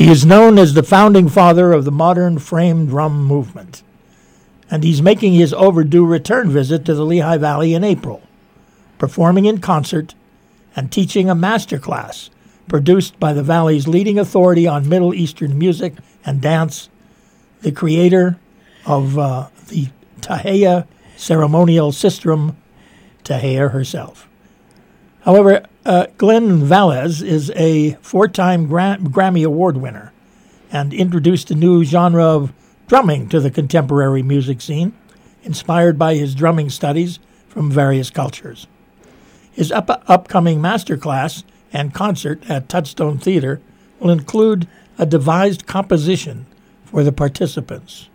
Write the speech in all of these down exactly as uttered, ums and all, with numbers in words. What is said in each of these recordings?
He is known as the founding father of the modern frame drum movement, and he's making his overdue return visit to the Lehigh Valley in April, performing in concert and teaching a master class produced by the Valley's leading authority on Middle Eastern music and dance, the creator of uh, the Tahiyya ceremonial sistrum, Tahiyya herself. However, uh, Glen Velez is a four-time Gra- Grammy Award winner and introduced a new genre of drumming to the contemporary music scene, inspired by his drumming studies from various cultures. His up- upcoming masterclass and concert at Touchstone Theater will include a devised composition for the participants.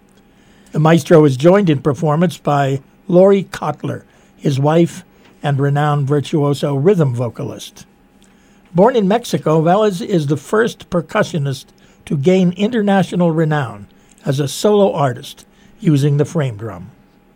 The maestro is joined in performance by Lori Kotler, his wife and renowned virtuoso rhythm vocalist. Born in Mexico, Velez is the first percussionist to gain international renown as a solo artist using the frame drum.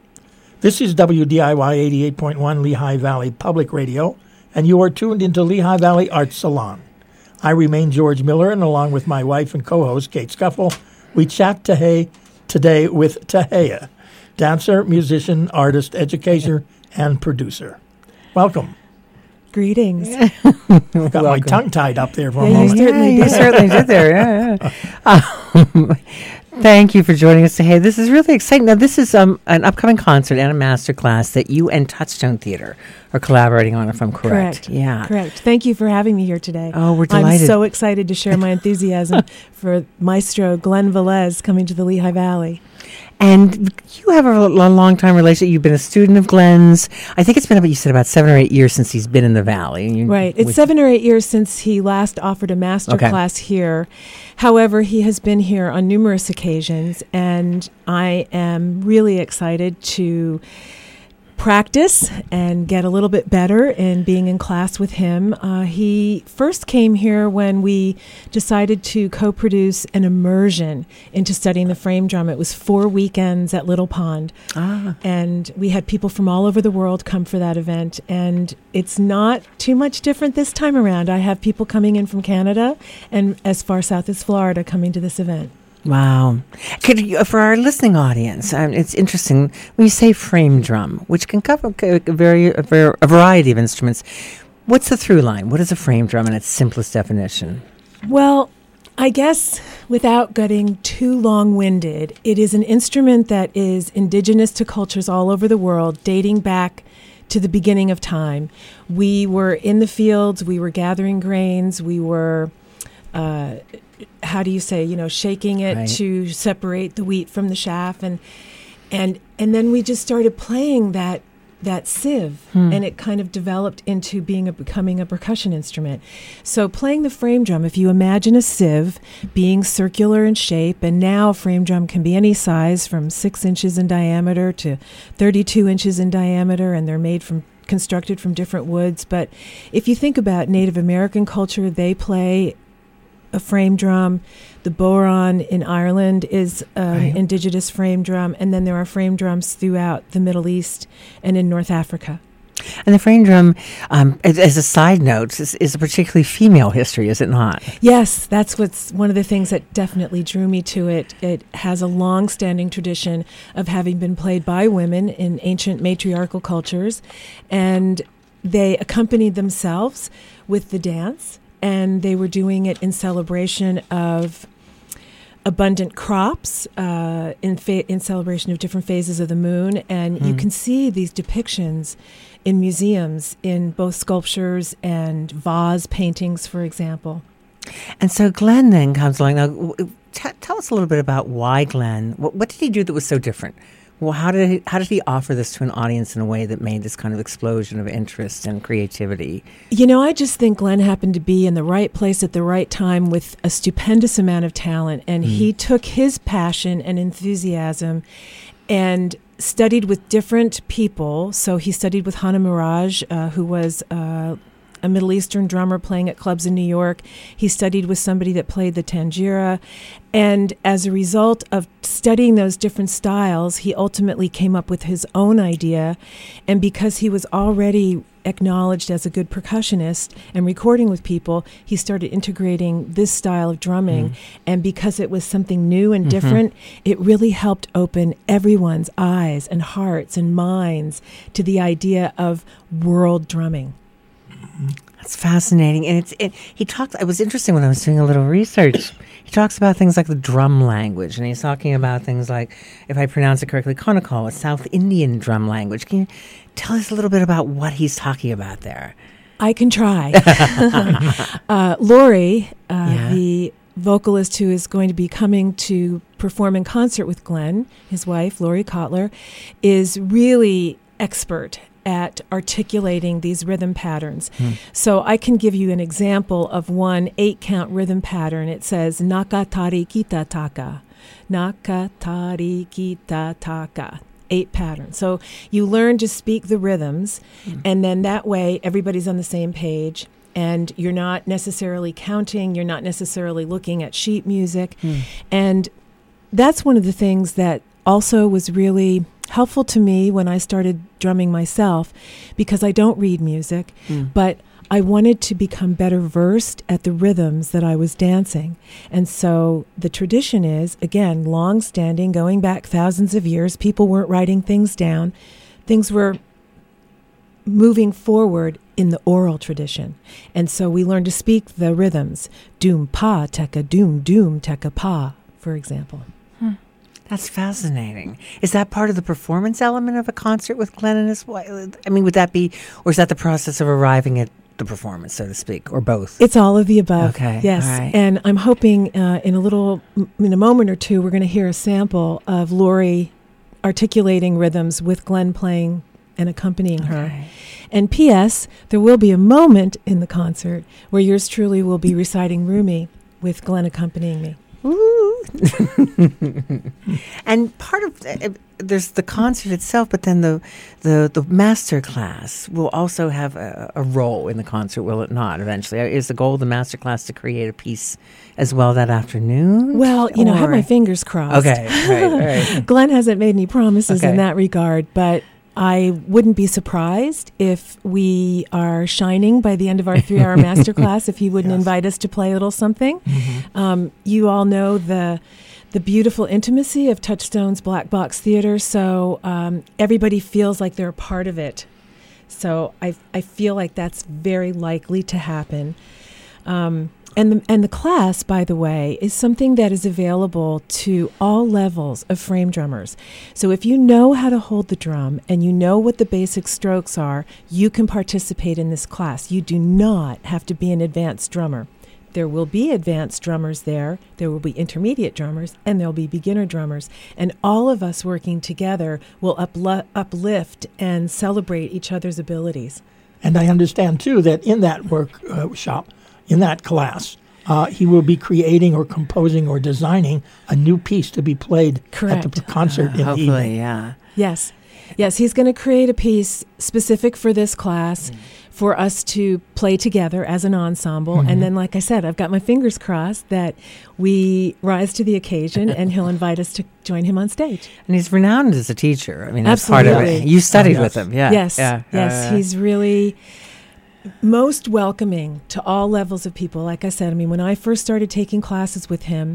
This is W D I Y eighty-eight point one Lehigh Valley Public Radio, and you are tuned into Lehigh Valley Arts Salon. I remain George Miller, and along with my wife and co-host Kate Scuffle, we chat today, today with Tahiyya, dancer, musician, artist, educator, and producer. Welcome. Greetings. Got Welcome. My tongue tied up there for yeah, a moment. You certainly yeah, did. You certainly did there. Yeah, yeah. Um, thank you for joining us today. This is really exciting. Now, this is um, an upcoming concert and a master class that you and Touchstone Theater are collaborating on, if I'm correct. Correct. Yeah. Correct. Thank you for having me here today. Oh, we're delighted. I'm so excited to share my enthusiasm for Maestro Glen Velez coming to the Lehigh Valley. And you have a, a long-time relationship. You've been a student of Glen's. I think it's been about, you said, about seven or eight years since he's been in the Valley. You, right. It's seven or eight years since he last offered a master okay. class here. However, he has been here on numerous occasions, and I am really excited to practice and get a little bit better in being in class with him. Uh, he first came here when we decided to co-produce an immersion into studying the frame drum. It was four weekends at Little Pond. Ah. And we had people from all over the world come for that event. And it's not too much different this time around. I have people coming in from Canada and as far south as Florida coming to this event. Wow. Could you, for our listening audience, um, it's interesting when you say frame drum, which can cover a, very, a, very, a variety of instruments. What's the through line? What is a frame drum in its simplest definition? Well, I guess without getting too long-winded, it is an instrument that is indigenous to cultures all over the world, dating back to the beginning of time. We were in the fields, we were gathering grains, we were... Uh, how do you say, you know, shaking it right. to separate the wheat from the chaff, and and and then we just started playing that that sieve, hmm. and it kind of developed into being a becoming a percussion instrument. So playing the frame drum, if you imagine a sieve being circular in shape, and now frame drum can be any size from six inches in diameter to thirty-two inches in diameter, and they're made from constructed from different woods. But if you think about Native American culture, they play a frame drum. The bodhrán in Ireland is an right. indigenous frame drum, and then there are frame drums throughout the Middle East and in North Africa. And the frame drum, um, as, as a side note, is, is a particularly female history, is it not? Yes, that's what's one of the things that definitely drew me to it. It has a long-standing tradition of having been played by women in ancient matriarchal cultures, and they accompanied themselves with the dance. And they were doing it in celebration of abundant crops, uh, in fa- in celebration of different phases of the moon. And mm. you can see these depictions in museums, in both sculptures and vase paintings, for example. And so Glen then comes along. Now, w- t- tell us a little bit about why Glen. What, what did he do that was so different? Well, how did he, how did he offer this to an audience in a way that made this kind of explosion of interest and creativity? You know, I just think Glen happened to be in the right place at the right time with a stupendous amount of talent. And mm. he took his passion and enthusiasm and studied with different people. So he studied with Hana Mirage, uh, who was uh, a Middle Eastern drummer playing at clubs in New York. He studied with somebody that played the tanjira. And as a result of studying those different styles, he ultimately came up with his own idea. And because he was already acknowledged as a good percussionist and recording with people, he started integrating this style of drumming. Mm. And because it was something new and mm-hmm. different, it really helped open everyone's eyes and hearts and minds to the idea of world drumming. That's fascinating. And it's it, he talked, it was interesting when I was doing a little research. He talks about things like the drum language, and he's talking about things like, if I pronounce it correctly, Konakal, a South Indian drum language. Can you tell us a little bit about what he's talking about there? I can try. uh, Lori, uh, yeah. the vocalist who is going to be coming to perform in concert with Glenn, his wife, Lori Kotler, is really expert at articulating these rhythm patterns. Hmm. So I can give you an example of one eight-count rhythm pattern. It says, Nakatari kita taka, Nakatari kita taka. Eight patterns. So you learn to speak the rhythms, hmm. and then that way everybody's on the same page, and you're not necessarily counting, you're not necessarily looking at sheet music. Hmm. And that's one of the things that also was really helpful to me when I started drumming myself, because I don't read music, mm. but I wanted to become better versed at the rhythms that I was dancing. And so the tradition is, again, long-standing, going back thousands of years. People weren't writing things down. Things were moving forward in the oral tradition. And so we learned to speak the rhythms. Doom pa, teka doom, doom, teka pa, for example. Hmm. That's fascinating. Is that part of the performance element of a concert with Glenn and his wife? I mean, would that be, or is that the process of arriving at the performance, so to speak, or both? It's all of the above. Okay. Yes. All right. And I'm hoping uh, in a little, in a moment or two, we're going to hear a sample of Lori articulating rhythms with Glenn playing and accompanying her. Okay. And P S, there will be a moment in the concert where yours truly will be reciting Rumi with Glenn accompanying me. Ooh. And part of uh, there's the concert itself, but then the the the master class will also have a, a role in the concert, will it not? Eventually, is the goal of the master class to create a piece as well that afternoon? Well, you or? know, I have my fingers crossed. Okay, right, right. Glenn hasn't made any promises okay. in that regard, but I wouldn't be surprised if we are shining by the end of our three-hour masterclass, if he wouldn't yes. invite us to play a little something. Mm-hmm. Um, you all know the the beautiful intimacy of Touchstone's Black Box Theater, so um, everybody feels like they're a part of it. So I I feel like that's very likely to happen. Um, And the, and the class, by the way, is something that is available to all levels of frame drummers. So if you know how to hold the drum and you know what the basic strokes are, you can participate in this class. You do not have to be an advanced drummer. There will be advanced drummers there, there will be intermediate drummers, and there will be beginner drummers. And all of us working together will uplo- uplift and celebrate each other's abilities. And I understand, too, that in that workshop, in that class, uh, he will be creating or composing or designing a new piece to be played Correct. at the concert uh, in hopefully, the evening. yeah. Yes. Yes, he's going to create a piece specific for this class mm. for us to play together as an ensemble. Mm-hmm. And then, like I said, I've got my fingers crossed that we rise to the occasion and he'll invite us to join him on stage. And he's renowned as a teacher. I mean, that's Absolutely. part of it. You studied oh, yes. with him, yeah. Yes, yeah. yes. Uh, he's really most welcoming to all levels of people. Like I said, I mean, when I first started taking classes with him,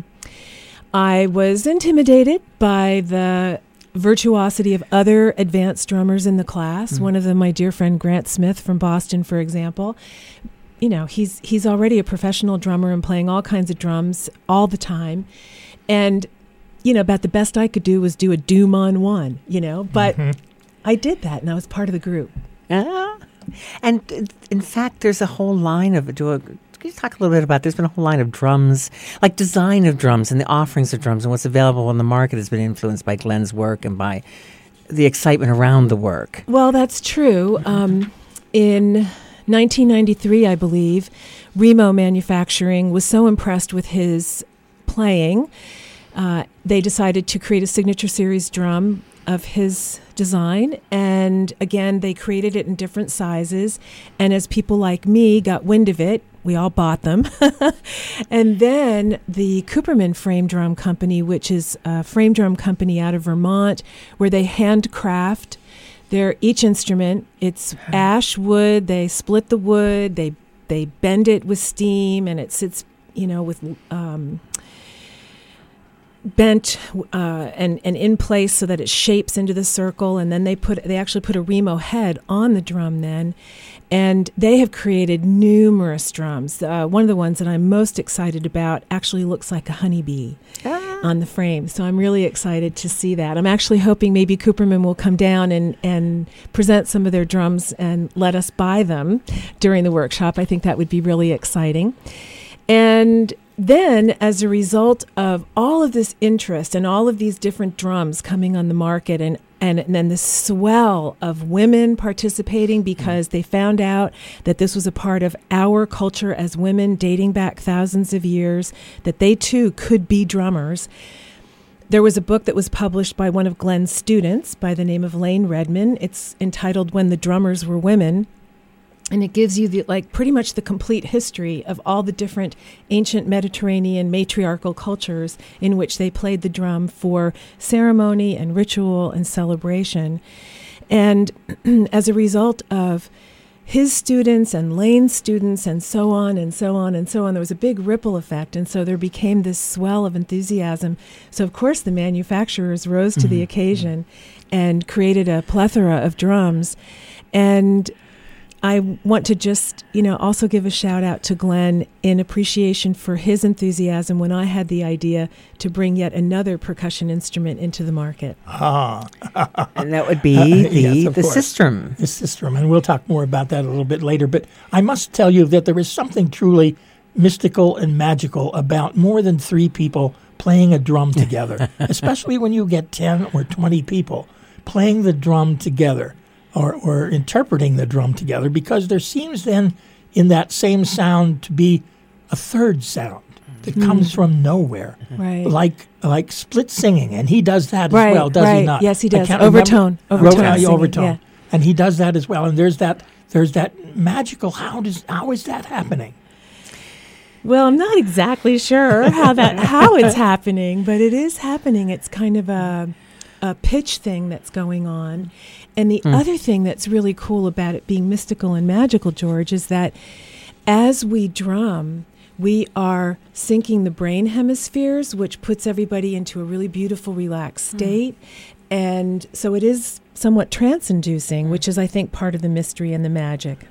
I was intimidated by the virtuosity of other advanced drummers in the class. Mm-hmm. One of them, my dear friend Grant Smith from Boston, for example. You know, he's he's already a professional drummer and playing all kinds of drums all the time. And, you know, about the best I could do was do a doom on one, you know. But mm-hmm. I did that, and I was part of the group. Uh, and in fact, there's a whole line of, do a, can you talk a little bit about, there's been a whole line of drums, like design of drums and the offerings of drums and what's available on the market has been influenced by Glenn's work and by the excitement around the work. Well, that's true. Um, in nineteen ninety-three, I believe, Remo Manufacturing was so impressed with his playing, uh, they decided to create a signature series drum of his design. And again, they created it in different sizes. And as people like me got wind of it, we all bought them. And then the Cooperman Frame Drum Company, which is a frame drum company out of Vermont, where they handcraft their each instrument. It's ash wood. They split the wood. They they bend it with steam, and it sits, you know, with um, bent uh, and and in place so that it shapes into the circle. And then they put they actually put a Remo head on the drum then. And they have created numerous drums. Uh, one of the ones that I'm most excited about actually looks like a honeybee ah. on the frame. So I'm really excited to see that. I'm actually hoping maybe Cooperman will come down and, and present some of their drums and let us buy them during the workshop. I think that would be really exciting. And then, as a result of all of this interest and all of these different drums coming on the market, and And, and then the swell of women participating because they found out that this was a part of our culture as women dating back thousands of years, that they too could be drummers. There was a book that was published by one of Glenn's students by the name of Lane Redman. It's entitled When the Drummers Were Women. And it gives you the like pretty much the complete history of all the different ancient Mediterranean matriarchal cultures in which they played the drum for ceremony and ritual and celebration. And as a result of his students and Lane's students and so on and so on and so on, there was a big ripple effect. And so there became this swell of enthusiasm. So, of course, the manufacturers rose to mm-hmm. the occasion and created a plethora of drums. And I want to just, you know, also give a shout out to Glenn in appreciation for his enthusiasm when I had the idea to bring yet another percussion instrument into the market. Ah. And that would be uh, the, yes, the course. sistrum. The sistrum, and we'll talk more about that a little bit later. But I must tell you that there is something truly mystical and magical about more than three people playing a drum together, especially when you get ten or twenty people playing the drum together. Or, or interpreting the drum together, because there seems then in that same sound to be a third sound that mm. comes from nowhere, right? Like like split singing, and he does that right, as well, does right. he not? Yes, he does. Overtone, overtone, Ro- singing, overtone, yeah. And he does that as well. And there's that there's that magical. How does how is that happening? Well, I'm not exactly sure how that how it's happening, but it is happening. It's kind of a a pitch thing that's going on. And the mm. other thing that's really cool about it being mystical and magical, George, is that as we drum, we are syncing the brain hemispheres, which puts everybody into a really beautiful, relaxed state. Mm. And so it is somewhat trance-inducing, which is, I think, part of the mystery and the magic.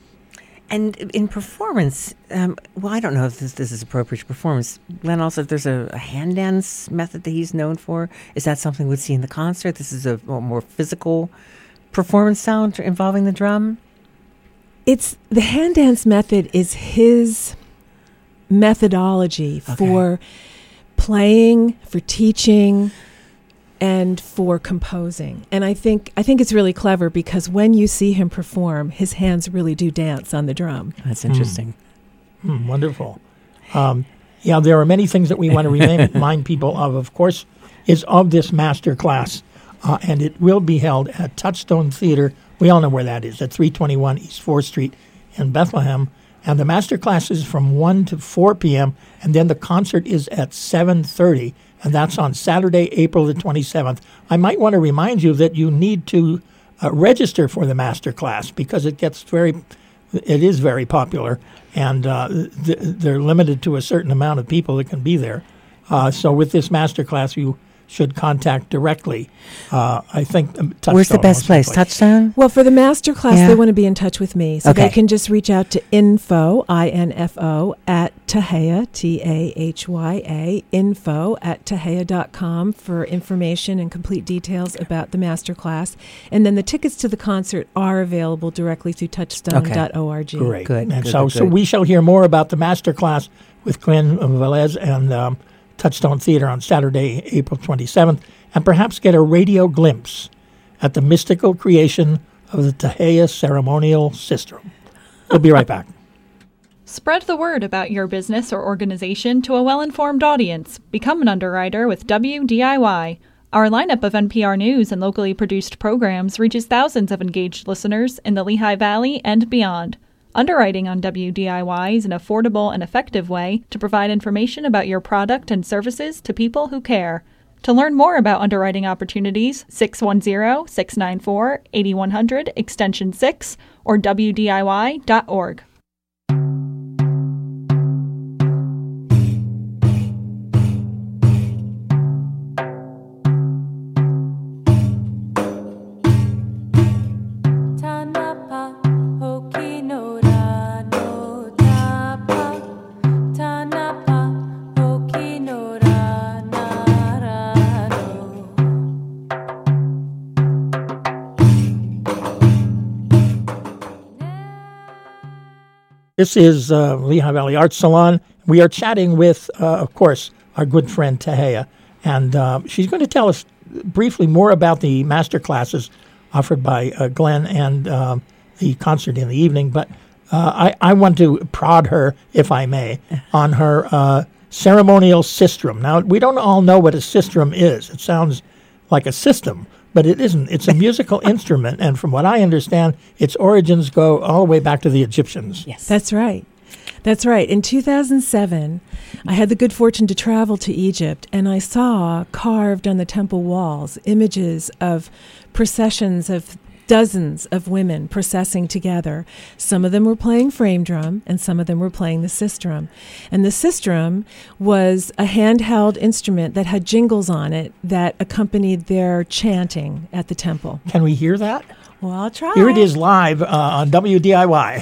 And in performance, um, well, I don't know if this, this is appropriate for performance. Glenn, also, if there's a, a hand dance method that he's known for, is that something we'd see in the concert? This is a, a more physical performance sound involving the drum? It's the hand dance method is his methodology okay. for playing, for teaching, and for composing. And I think I think it's really clever because when you see him perform, his hands really do dance on the drum. That's interesting. Mm. Mm, wonderful. Um, yeah, there are many things that we want to remind people of. Of course, is of this master class, uh, and it will be held at Touchstone Theater. We all know where that is, at three twenty-one East fourth Street in Bethlehem. And the master class is from one to four p.m., and then the concert is at seven thirty, and that's on Saturday, April the twenty-seventh. I might want to remind you that you need to uh, register for the master class because it gets very, it is very popular, and uh, th- they're limited to a certain amount of people that can be there. Uh, so with this master class, you should contact directly. Uh, I think um, Touchstone. Where's the best place? Touchstone? Well, for the master class, yeah. they want to be in touch with me. So okay. they can just reach out to info, I N F O, at Tahaya, T A H Y A, info at tahaya dot com for information and complete details about the master class. And then the tickets to the concert are available directly through touchstone dot org. Okay. Great. Good. And good, so, good, so good. we shall hear more about the master class with Glenn Velez and um, Touchstone Theater on Saturday, April twenty-seventh, and perhaps get a radio glimpse at the mystical creation of the Tahaya ceremonial sistrum. We'll be right back. Spread the word about your business or organization to a well-informed audience. Become an underwriter with W D I Y. Our lineup of N P R News and locally produced programs reaches thousands of engaged listeners in the Lehigh Valley and beyond. Underwriting on W D I Y is an affordable and effective way to provide information about your product and services to people who care. To learn more about underwriting opportunities, six one zero, six nine four, eight one zero zero, extension six, or W D I Y dot org. This is uh, Lehigh Valley Arts Salon. We are chatting with, uh, of course, our good friend Tahia, and uh, she's going to tell us briefly more about the master classes offered by uh, Glenn and uh, the concert in the evening. But uh, I, I want to prod her, if I may, on her uh, ceremonial sistrum. Now, we don't all know what a sistrum is. It sounds like a system, but it isn't. It's a musical instrument, and from what I understand, its origins go all the way back to the Egyptians. Yes, that's right. That's right. In two thousand seven, I had the good fortune to travel to Egypt, and I saw carved on the temple walls images of processions of dozens of women processing together. Some of them were playing frame drum, and some of them were playing the sistrum. And the sistrum was a handheld instrument that had jingles on it that accompanied their chanting at the temple. Can we hear that? Well, I'll try. Here it is live uh, on W D I Y.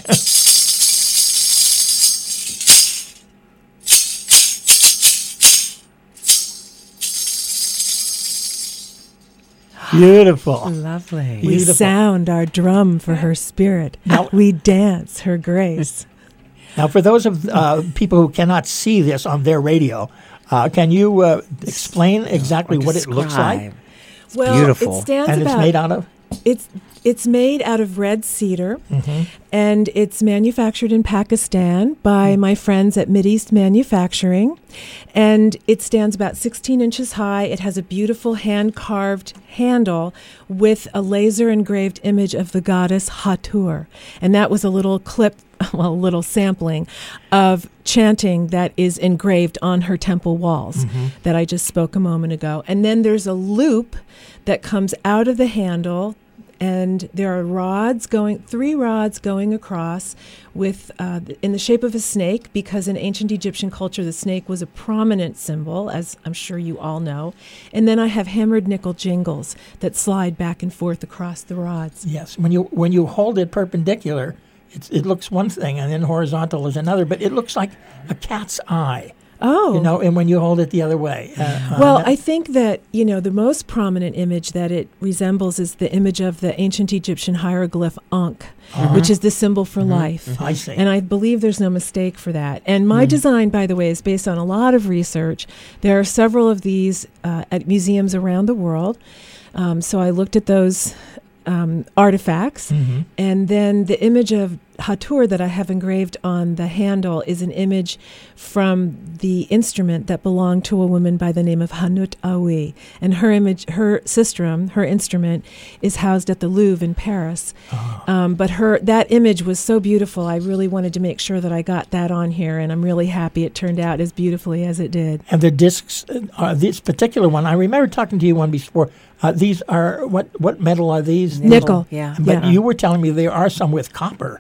Beautiful. Lovely. We Beautiful. sound our drum for her spirit. Now- we dance her grace. Now, for those of uh, people who cannot see this on their radio, uh, can you uh, explain exactly what it looks like? Describe. Well, beautiful. it stands And it's about made out of? It's it's made out of red cedar, Mm-hmm. and it's manufactured in Pakistan by Mm. my friends at Mideast Manufacturing. And it stands about sixteen inches high. It has a beautiful hand-carved handle with a laser-engraved image of the goddess Hathor. And that was a little clip, well, a little sampling of chanting that is engraved on her temple walls Mm-hmm. that I just spoke a moment ago. And then there's a loop that comes out of the handle, and there are rods going, three rods going across with, uh, in the shape of a snake, because in ancient Egyptian culture, the snake was a prominent symbol, as I'm sure you all know. And then I have hammered nickel jingles that slide back and forth across the rods. Yes. When you when you hold it perpendicular, it's, it looks one thing, and then horizontal is another, but it looks like a cat's eye. Oh. You know, and when you hold it the other way. Uh, Well, uh, I think that, you know, the most prominent image that it resembles is the image of the ancient Egyptian hieroglyph Ankh, which is the symbol for life. I see. And I believe there's no mistake for that. And my design, by the way, is based on a lot of research. There are several of these uh, at museums around the world. Um, so I looked at those um, artifacts. Mm-hmm. And then the image of Hathor that I have engraved on the handle is an image from the instrument that belonged to a woman by the name of Hanut Aoui. And her image, her sistrum, her instrument, is housed at the Louvre in Paris. Oh. Um, but her that image was so beautiful, I really wanted to make sure that I got that on here, and I'm really happy it turned out as beautifully as it did. And the discs, uh, this particular one, I remember talking to you one before. Uh, these are, what, what metal are these? Nickel. Yeah. But Yeah. you were telling me there are some with copper.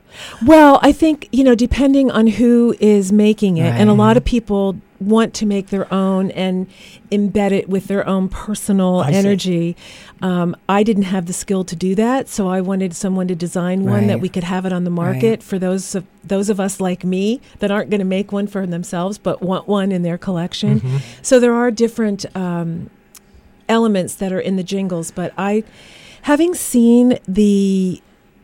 Well, I think, you know, depending on who is making it, and a Right. lot of people want to make their own and embed it with their own personal I see. energy. Um, I didn't have the skill to do that, so I wanted someone to design one that Right. we could have it on the market Right. for those of, those of us like me that aren't going to make one for themselves but want one in their collection. Mm-hmm. So there are different um, elements that are in the jingles, but I, having seen the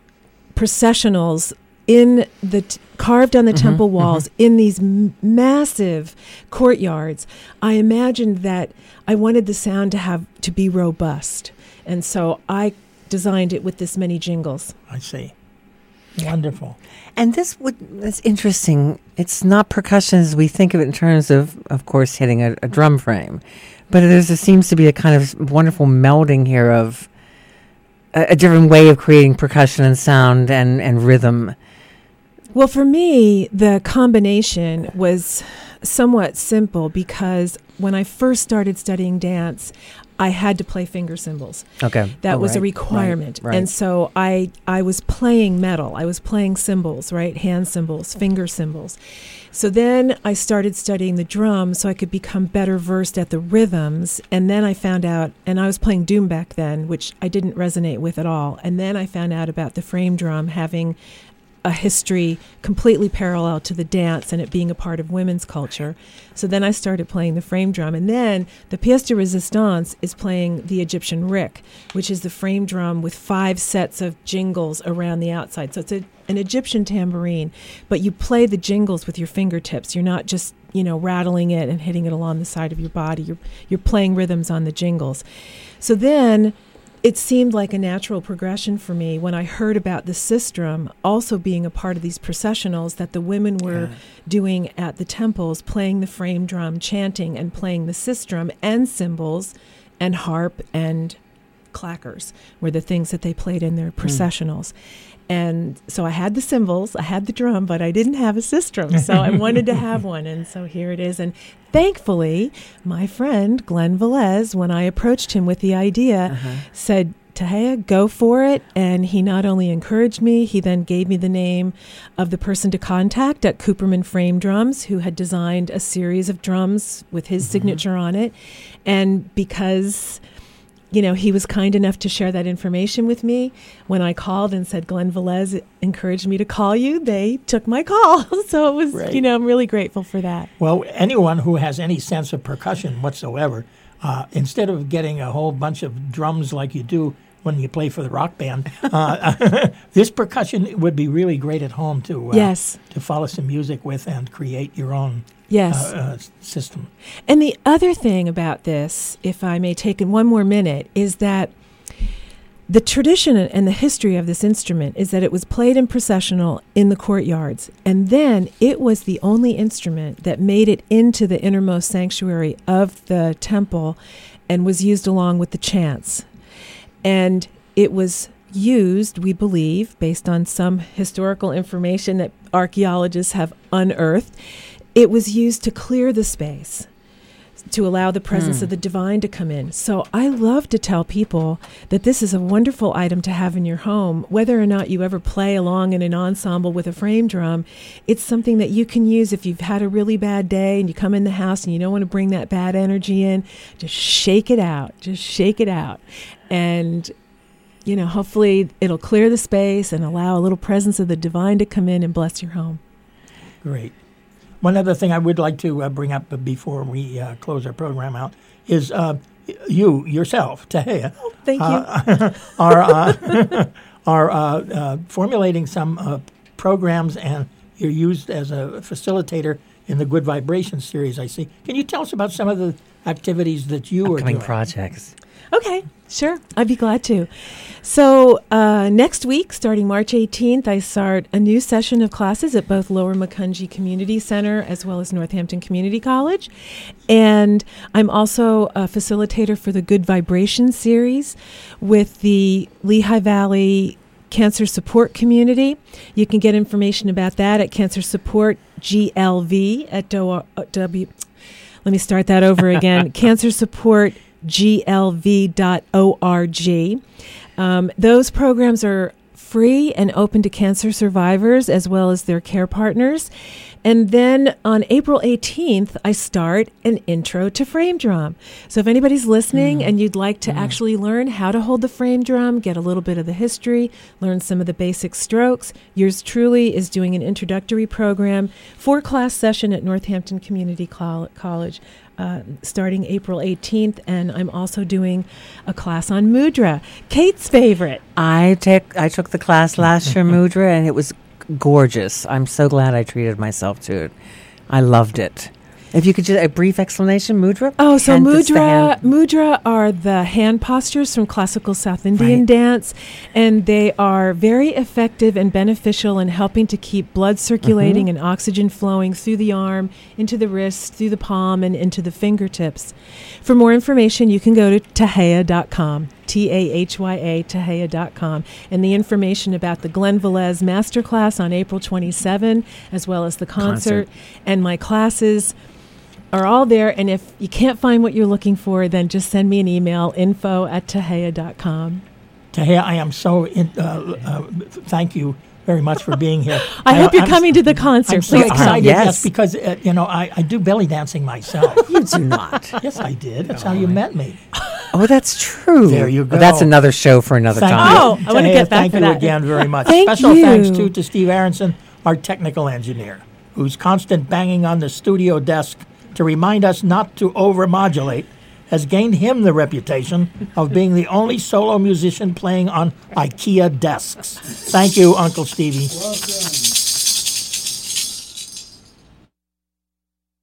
processionals in the t- carved on the temple walls in these m- massive courtyards, I imagined that I wanted the sound to have to be robust, and so I designed it with this many jingles. I see. Wonderful. And this would that's interesting. It's not percussion as we think of it in terms of, of course, hitting a, a drum frame. But there's, there seems to be a kind of wonderful melding here of a, a different way of creating percussion and sound and, and rhythm. Well, for me, the combination was somewhat simple because when I first started studying dance, I had to play finger cymbals. Okay. That oh, was right, a requirement. Right, right. And so I I was playing metal. I was playing cymbals, right? Hand cymbals, finger cymbals. So then I started studying the drum so I could become better versed at the rhythms. And then I found out, and I was playing doom back then, which I didn't resonate with at all. And then I found out about the frame drum having a history completely parallel to the dance and it being a part of women's culture. So then I started playing the frame drum. And then the pièce de résistance is playing the Egyptian rick, which is the frame drum with five sets of jingles around the outside. So it's a, an Egyptian tambourine, but you play the jingles with your fingertips. You're not just, you know, rattling it and hitting it along the side of your body. You're, you're playing rhythms on the jingles. So then it seemed like a natural progression for me when I heard about the sistrum also being a part of these processionals that the women were yeah. doing at the temples, playing the frame drum, chanting, and playing the sistrum, and cymbals and harp and clackers were the things that they played in their processionals. Mm. And so I had the cymbals, I had the drum, but I didn't have a sistrum. So I wanted to have one. And so here it is. And thankfully, my friend, Glenn Velez, when I approached him with the idea, uh-huh. said, Tahea, go for it. And he not only encouraged me, he then gave me the name of the person to contact at Cooperman Frame Drums, who had designed a series of drums with his mm-hmm. signature on it. And because, you know, he was kind enough to share that information with me, when I called and said, Glenn Velez encouraged me to call you, they took my call. So it was, right. you know, I'm really grateful for that. Well, anyone who has any sense of percussion whatsoever, uh, instead of getting a whole bunch of drums like you do when you play for the rock band, uh, this percussion would be really great at home to uh, yes. to follow some music with and create your own yes. uh, uh, system. And the other thing about this, if I may take in one more minute, is that the tradition and the history of this instrument is that it was played in processional in the courtyards. And then it was the only instrument that made it into the innermost sanctuary of the temple and was used along with the chants. And it was used, we believe, based on some historical information that archaeologists have unearthed, it was used to clear the space, to allow the presence mm. of the divine to come in. So I love to tell people that this is a wonderful item to have in your home, whether or not you ever play along in an ensemble with a frame drum. It's something that you can use if you've had a really bad day and you come in the house and you don't want to bring that bad energy in. Just shake it out. Just shake it out. And, you know, hopefully it'll clear the space and allow a little presence of the divine to come in and bless your home. Great. One other thing I would like to uh, bring up before we uh, close our program out is uh, you, yourself, Tahea, oh, thank you. Uh, are, uh, are uh, uh, formulating some uh, programs, and you're used as a facilitator in the Good Vibrations series, I see. Can you tell us about some of the activities that you Upcoming are doing? projects. Okay, sure. I'd be glad to. So uh, next week, starting March eighteenth, I start a new session of classes at both Lower Macungie Community Center as well as Northampton Community College. And I'm also a facilitator for the Good Vibration series with the Lehigh Valley Cancer Support Community. You can get information about that at Cancer Support G L V at do- W. Let me start that over again. Cancer Support G L V dot org. Um, those programs are free and open to cancer survivors as well as their care partners. And then on April eighteenth, I start an intro to frame drum. So if anybody's listening mm. and you'd like to mm. actually learn how to hold the frame drum, get a little bit of the history, learn some of the basic strokes, yours truly is doing an introductory program, four-class session at Northampton Community Col- College. Uh, starting April eighteenth, and I'm also doing a class on mudra, Kate's favorite. I take I took the class last year, mudra, and it was gorgeous. I'm so glad I treated myself to it. I loved it. If you could just a brief explanation, mudra. Oh, so Hand- that's the mudra hand- mudra are the hand postures from classical South Indian Right. dance, and they are very effective and beneficial in helping to keep blood circulating Mm-hmm. and oxygen flowing through the arm, into the wrist, through the palm, and into the fingertips. For more information, you can go to tahaya dot com. T A H Y A, tahaya dot com. And the information about the Glenn Velez Masterclass on April twenty-seventh, as well as the concert, Concert. and my classes are all there. And if you can't find what you're looking for, then just send me an email, info at tahaya dot com. Tahia, I am so in, uh, uh, thank you very much for being here. I, hope you're I'm- coming to the concert. I'm so Please come. excited, Yes. yes, because uh, you know I, I do belly dancing myself. You do not. Yes, I did. That's how you met me. Oh, that's true. There you Well, that's go. another show for another Thank time. you. Oh, I wanna Tahia, get back thank for you that. again very much. Thank Special you. thanks too to Steve Aronson, our technical engineer, whose constant banging on the studio desk to remind us not to overmodulate has gained him the reputation of being the only solo musician playing on IKEA desks. Thank you, Uncle Stevie. Welcome.